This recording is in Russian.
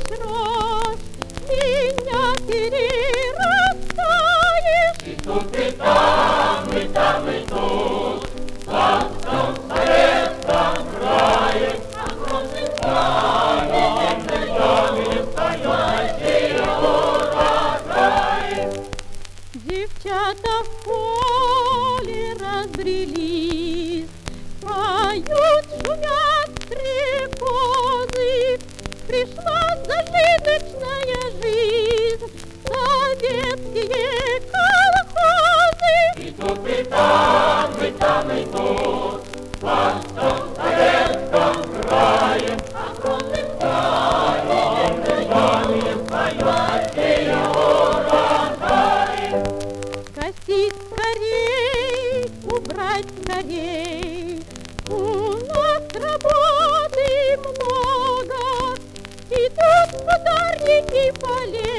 рос, меня перерастаешь. И тут, и там, и там, и тут, во всем советском крае, огромный памятник доме стоящий урожай. Девчата в поле разбрелись, поют, шумят стрекозы. Пришла зажиточная жизнь, советские колхозы. И тут, и там, и там, и тут, во всем советском крае, огромный памятник доме стоящий урожай. Косить скорей, убрать скорей, у нас работы много, и тут ударники полей.